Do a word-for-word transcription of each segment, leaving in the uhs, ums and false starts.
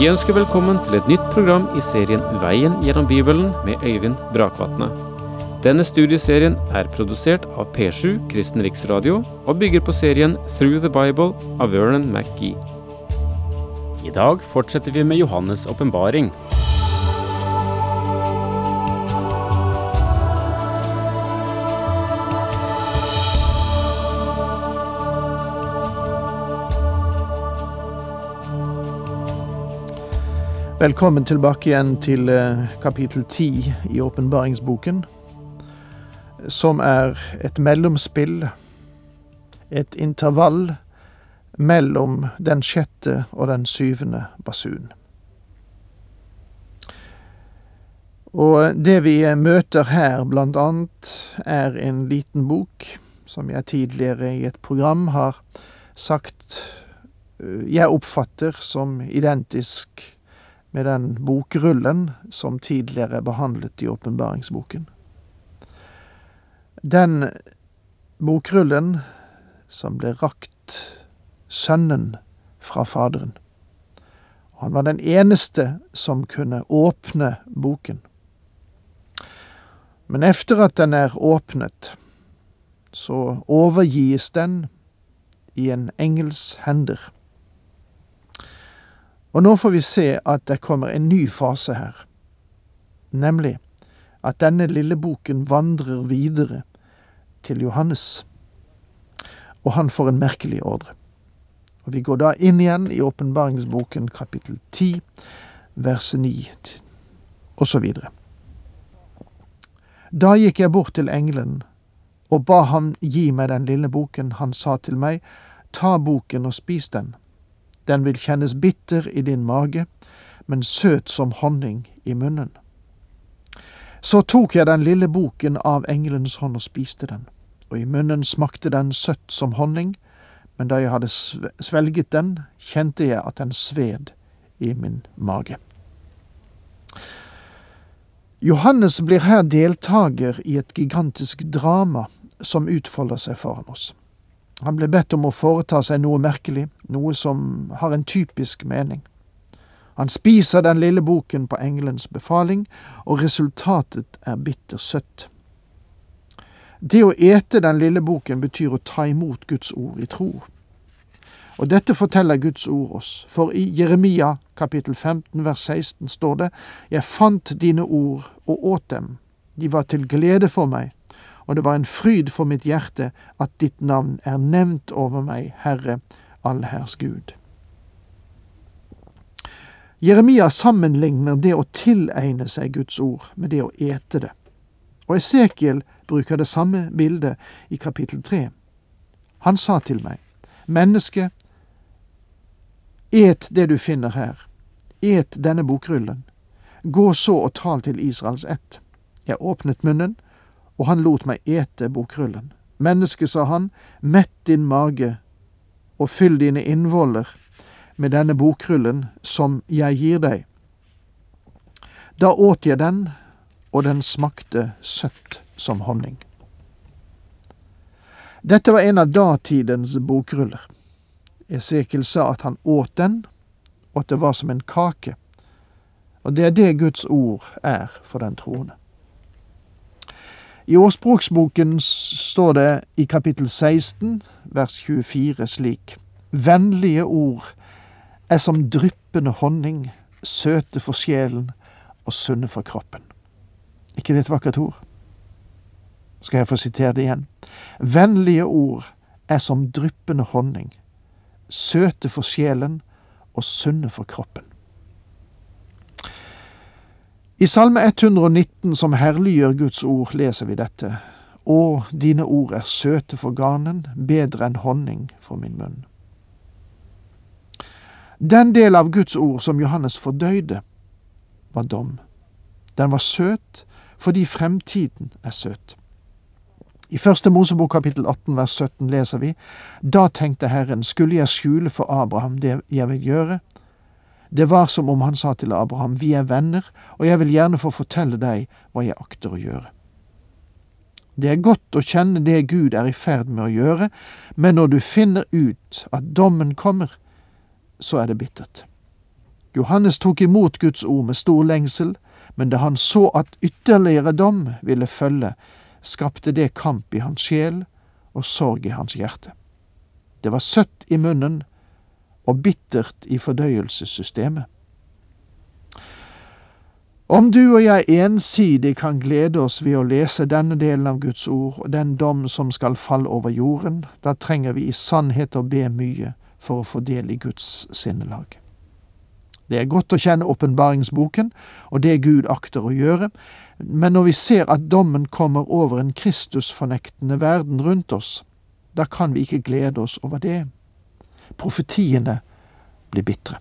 Vi ønsker velkommen til et nytt program i serien Veien gjennom Bibelen med Øyvind Brakvatne. Denne studieserien er produsert av P sju Kristen Riksradio og bygger på serien Through the Bible av Vernon McGee. I dag fortsetter vi med Johannes åpenbaring. Velkommen tilbake igjen til kapittel ti i åpenbaringsboken, som er et mellomspill, et intervall mellom den sjette og den syvende basun. Og det vi møter her blant annet er en liten bok, som jeg tidligere i et program har sagt jeg oppfatter som identisk med den bokrullen som tidligere er behandlet i åpenbaringsboken. Den bokrullen som ble rakt sønnen fra faderen. Han var den eneste som kunne åpne boken. Men efter at den er åpnet, så overgis den i en engels hender. Og nå får vi se at det kommer en ny fase her, nemlig at denne lille boken vandrer videre til Johannes, og han får en merkelig ordre. Og vi går da inn igjen i åpenbaringsboken kapittel ti, vers ni, og så videre. Da gikk jeg bort til engelen, og ba ham gi meg den lille boken. Han sa til meg, ta boken og spis den. Den vil kjennes bitter i din mage, men søt som honning i munnen. Så tok jeg den lille boken av engelens hånd og spiste den, og i munnen smakte den søtt som honning, men da jeg hadde svelget den, kjente jeg at den sved i min mage. Johannes blir her deltager i et gigantisk drama som utfolder seg foran oss. Han ble bedt om å foreta seg noe merkelig, noe som har en typisk mening. Han spiser den lille boken på engelens befaling, og resultatet er bittersøtt. Det å ete den lille boken betyr å ta imot Guds ord i tro. Og dette forteller Guds ord oss, for i Jeremia kapittel femten vers seksten står det, «Jeg fant dine ord og åt dem, de var til glede for meg, og det var en fryd for mitt hjerte at ditt navn er nevnt over meg, Herre, allherrs Gud». Jeremia sammenligner det å tilegne seg Guds ord med det å ete det. Og Esekiel bruker det samme bildet i kapittel tre. Han sa til meg, «Menneske, et det du finner her, et denne bokrullen, gå så og tal til Israels ett. Jeg åpnet munnen, og han lot meg ete bokrullen. Menneske, sa han, mett din mage, og fyll dine innvoller med denne bokrullen som jeg gir deg. Da åt jeg den, og den smakte søtt som honning. Dette var en av datidens bokruller. Esekiel sa at han åt den, og at det var som en kake. Og det er det Guds ord er for den troende. I Ordspråksboken står det i kapittel seksten, vers tjuefire slik, «Vennlige ord er som dryppende honning, søte for sjelen og sunne for kroppen». Ikke det et vakkert ord? Skal jeg få sitere det igjen? «Vennlige ord er som dryppende honning, søte for sjelen og sunne for kroppen». I Salme ett hundre nitten, som herliggjør Guds ord, leser vi dette. «Å, dine ord er søte for ganen, bedre enn honning for min munn». Den del av Guds ord som Johannes fordøyde, var dom. Den var søt, fordi fremtiden er søt. I første Mosebok kapittel atten, vers sytten leser vi, «Da tenkte Herren, skulle jeg skjule for Abraham det jeg vil gjøre?» Det var som om han sa til Abraham, «Vi er venner, og jeg vil gjerne få fortelle deg hva jeg akter å gjøre.» Det er godt å kjenne det Gud er i ferd med å gjøre, men når du finner ut at dommen kommer, så er det bittert. Johannes tok imot Guds ord med stor lengsel, men da han så at ytterligere dom ville følge, skapte det kamp i hans sjel og sorg i hans hjerte. Det var søtt i munnen og bittert i fordøyelsessystemet. Om du og jeg ensidig kan glede oss ved å lese denne delen av Guds ord og den dom som skal falle over jorden, da trenger vi i sannhet å be mye for å få del i Guds sinnelag. Det er godt å kjenne åpenbaringsboken og det Gud akter å gjøre, men når vi ser at dommen kommer over en Kristusfornektende verden rundt oss, da kan vi ikke glede oss over det. Profetiene blir bitre.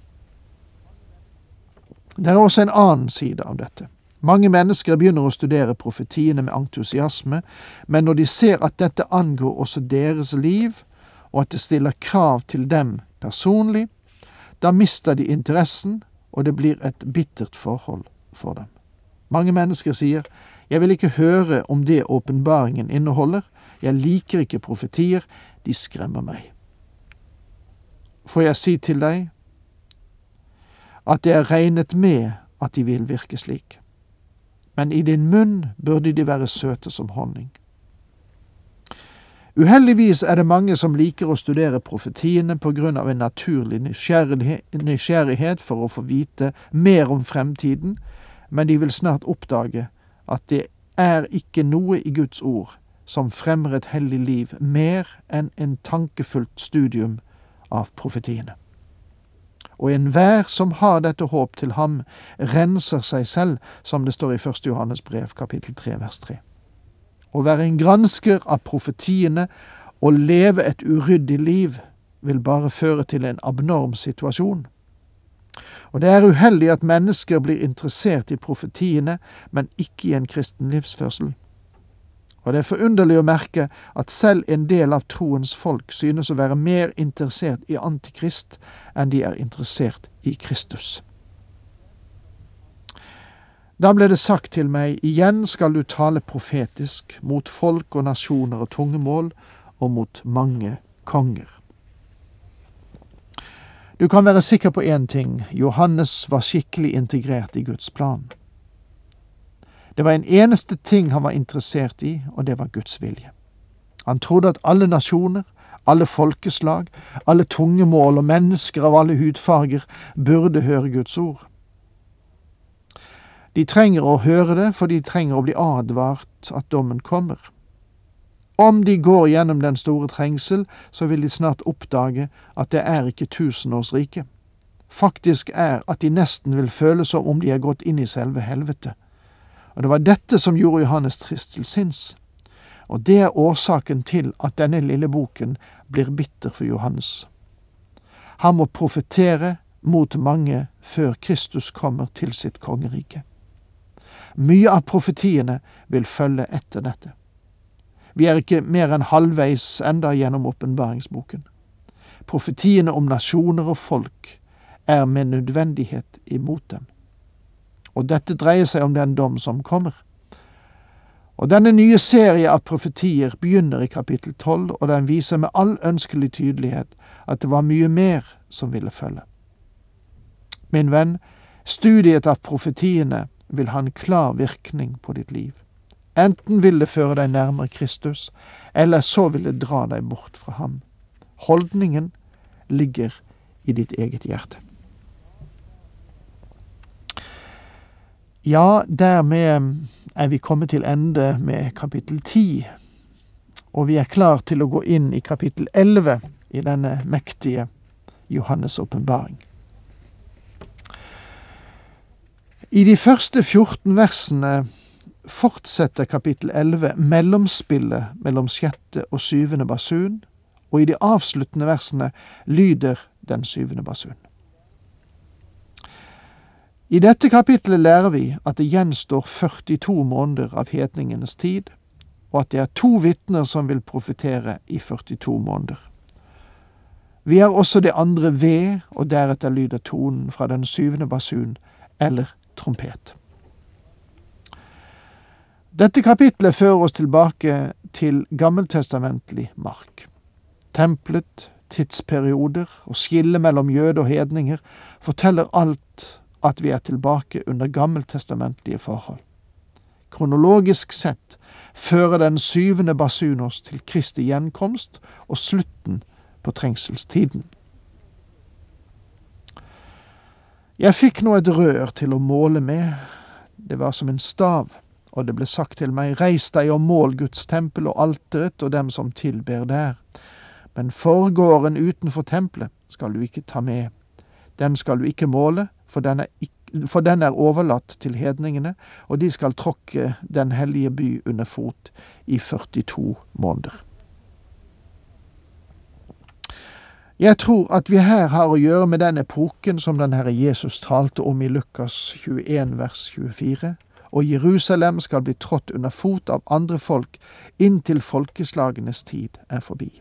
Det er også en annen side av dette. Mange mennesker begynner å studere profetiene med entusiasme, men når de ser at dette angår også deres liv, og at det stiller krav til dem personlig, da mister de interessen, og det blir et bittert forhold for dem. Mange mennesker sier, jeg vil ikke høre om det åpenbaringen inneholder, jeg liker ikke profetier, de skremmer meg. Får jeg si til deg, at det er regnet med at de vil virke slik. Men i din munn burde de være søte som honning. Uheldigvis er det mange som liker å studere profetiene på grunn av en naturlig nysgjerrighet for å få vite mer om fremtiden, men de vil snart oppdage at det er ikke noe i Guds ord som fremmer et hellig liv mer enn en tankefullt studium av profetiene. Og enhver som har dette håp til ham, renser seg selv, som det står i første Johannes brev, kapittel tre, vers tre. Å være en gransker av profetiene og leve et uryddig liv vil bare føre til en abnorm situasjon. Og det er uheldig at mennesker blir interessert i profetiene, men ikke i en kristen livsførsel. Og det er forunderlig å merke at selv en del av troens folk synes å være mer interessert i antikrist enn de er interessert i Kristus. Da ble det sagt til meg, igjen skal du tale profetisk mot folk og nasjoner og tungemål, og mot mange konger. Du kan være sikker på en ting, Johannes var skikkelig integrert i Guds plan. Det var en eneste ting han var interessert i, og det var Guds vilje. Han trodde at alle nasjoner, alle folkeslag, alle tungemål og mennesker av alle hudfarger burde høre Guds ord. De trenger å høre det, for de trenger å bli advart at dommen kommer. Om de går gjennom den store trengsel, så vil de snart oppdage at det er ikke tusenårsriket. Faktisk er at de nesten vil føle som om de er gått inn i selve helvete. Og det var dette som gjorde Johannes trist til sinns. Og det er årsaken til at denne lille boken blir bitter for Johannes. Han må profetere mot mange før Kristus kommer til sitt kongerike. Mye av profetiene vil følge etter dette. Vi er ikke mer enn halvveis enda gjennom åpenbaringsboken. Profetiene om nasjoner og folk er med nødvendighet imot dem. Og dette dreier seg om den dom som kommer. Og denne nye serie av profetier begynner i kapittel tolv, og den viser med all ønskelig tydelighet at det var mye mer som ville følge. Min venn, studiet av profetiene vil ha en klar virkning på ditt liv. Enten vil det føre deg nærmere Kristus, eller så vil det dra deg bort fra ham. Holdningen ligger i ditt eget hjerte. Ja, dermed er vi kommet til ende med kapittel ti, og vi er klar til å gå inn i kapittel elleve i denne mektige Johannes' åpenbaring. I de første fjorten versene fortsetter kapittel elleve mellomspillet mellom sjette og syvende basun, og i de avsluttende versene lyder den syvende basun. I dette kapittelet lærer vi at det gjenstår førtito måneder av hedningenes tid, og at det er to vitner som vil profetere i førtito måneder. Vi har også det andre ved, og deretter lyder tonen fra den syvende basun, eller trompet. Dette kapitlet fører oss tilbake til gammeltestamentlig mark. Tempelet, tidsperioder og skille mellom jøde og hedninger forteller alt at vi er tilbake under gammeltestamentlige forhold. Kronologisk sett fører den syvende basun oss til Kristi gjenkomst og slutten på trengselstiden. Jeg fikk nå et rør til å måle med. Det var som en stav, og det ble sagt til meg, reis deg og mål Guds tempel og alteret og dem som tilber der. Men forgården utenfor tempelet skal du ikke ta med. Den skal du ikke måle, for den er, ikke, for den er overlatt til hedningene, og de skal tråkke den hellige by under fot i førtito måneder. Jeg tror at vi her har å gjøre med den epoken som den Herre Jesus talte om i Lukas tjueen vers tjuefire, og Jerusalem skal bli trådt under fot av andre folk inntil folkeslagenes tid er forbi.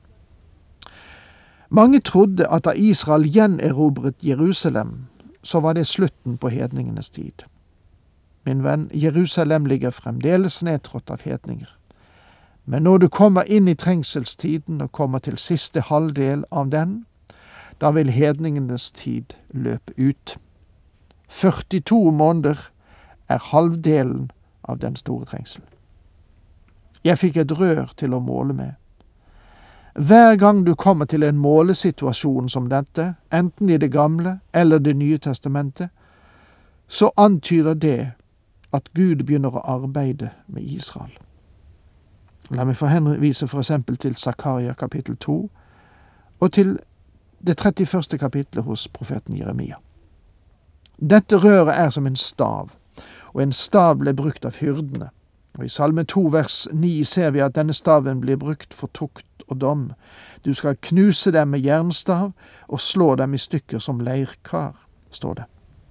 Mange trodde at da Israel gjenerobret Jerusalem, så var det slutten på hedningenes tid. Min venn, Jerusalem ligger fremdeles nedtrådt av hedninger. Men når du kommer inn i trengselstiden og kommer til siste halvdel av den, da vil hedningenes tid løpe ut. førtito måneder er halvdelen av den store trengsel. Jeg fikk et rør til å måle med. Hver gang du kommer til en målesituasjon som dette, enten i det gamle eller det nye testamentet, så antyder det at Gud begynner å arbeide med Israel. La meg få henvise for eksempel til Zakaria kapittel to og til det trettiførste kapitlet hos profeten Jeremia. Dette røret er som en stav, og en stav ble brukt av hyrdene. Og i Salme to vers ni ser vi at denne staven blir brukt for tukt og dom. Du skal knuse dem med jernstav og slå dem i stykker som leirkar, står det.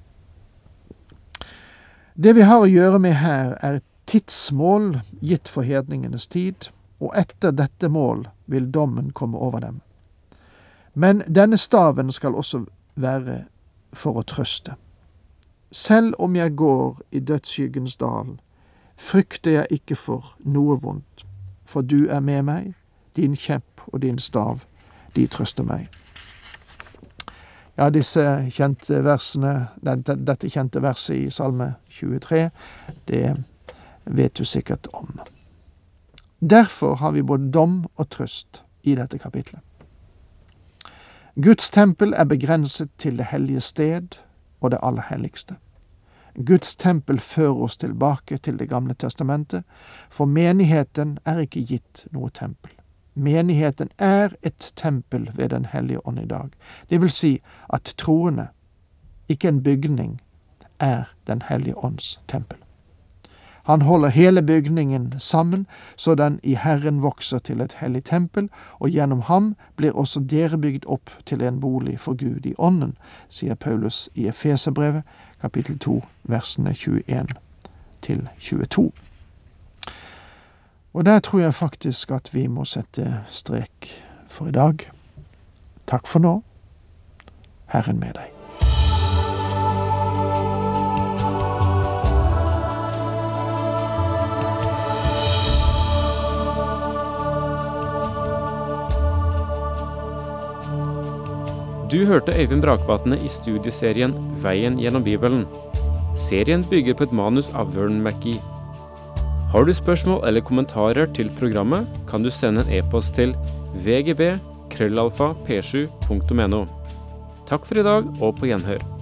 Det vi har å gjøre med her er et tidsmål gitt for hedningenes tid, og etter dette mål vil dommen komme over dem. Men denne staven skal også være for å trøste. Selv om jeg går i dødsskyggens dal, frykter jeg ikke for noe vondt, for du er med meg, din kjepp og din stav, de trøster meg. Ja, disse kjente versene, dette, dette kjente verset i Salme tjuetre, det vet du sikkert om. Derfor har vi både dom og trøst i dette kapitlet. Guds tempel er begrenset til det hellige sted og det aller helligste. Guds tempel fører oss tilbake til det gamle testamentet, for menigheten er ikke gitt noe tempel. Menigheten er et tempel ved den hellige ånd i dag. Det vil si at troende, ikke en bygning, er den hellige ånds tempel. Han holder hele bygningen sammen, så den i Herren vokser til et hellig tempel, og gjennom ham blir også dere bygd opp til en bolig for Gud i ånden, sier Paulus i Efeserbrevet, kapittel to, versene tjueen til tjueto. Og der tror jeg faktisk at vi må sette strek for i dag. Takk for nå. Herren med deg. Du hørte Øyvind Brakvatne i studieserien Veien gjennom Bibelen. Serien bygger på et manus av Vern McGee. Har du spørsmål eller kommentarer til programmet, kan du sende en e-post til v g b krøllalfa p sju punktum n o. Takk for i dag, og på gjenhør.